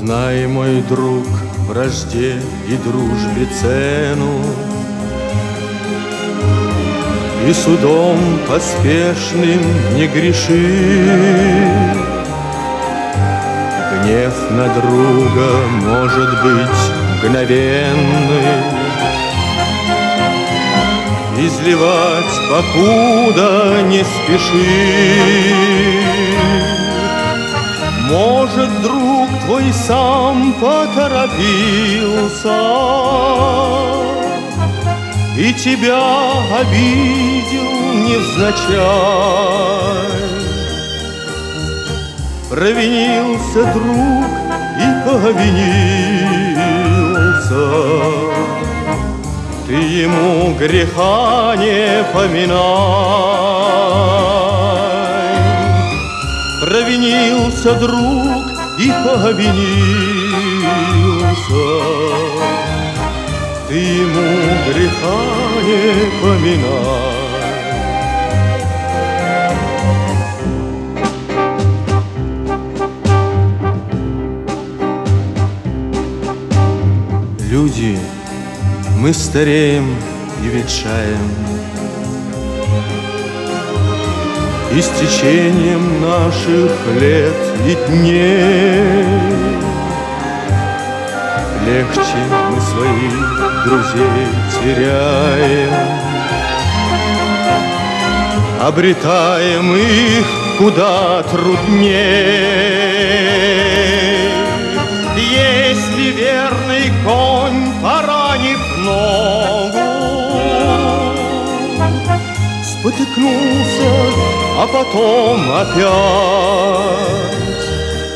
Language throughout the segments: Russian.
Знай, мой друг, вражде и дружбе цену, и судом поспешным не греши. Гнев на друга может быть мгновенный, изливать покуда не спеши. Может, друг твой сам поторопился и тебя обидел невзначай. Провинился друг и повинился, ты ему греха не поминай. Провинился друг и повинился, ты ему греха не поминай. Люди, мы стареем и ветшаем, и с течением наших лет и дней легче мы своих друзей теряем, обретаем их куда трудней. Если верный конь, поранив ногу, спотыкнулся, а потом опять,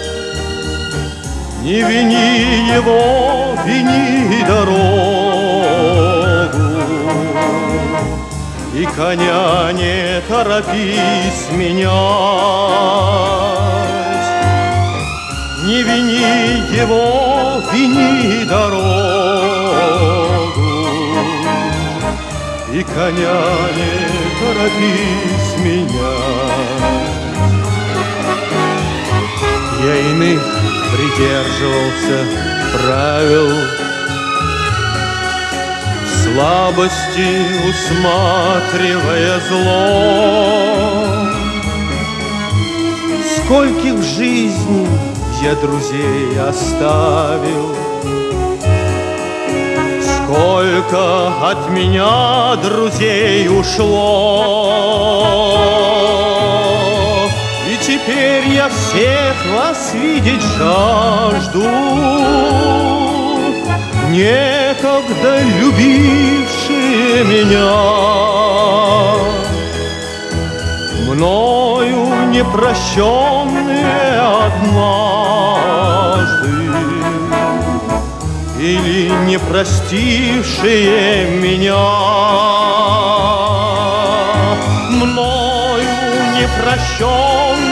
не вини его, вини дорогу, и коня не торопись менять. Не вини его, вини дорогу, и коня не торопись менять. Я иных придерживался правил, в слабости усматривая зло. Скольких в жизни я друзей оставил, сколько от меня друзей ушло. И теперь я всех вас видеть жажду, некогда любившие меня, мною непрощенные однажды, или не простившие меня, мною непрощенные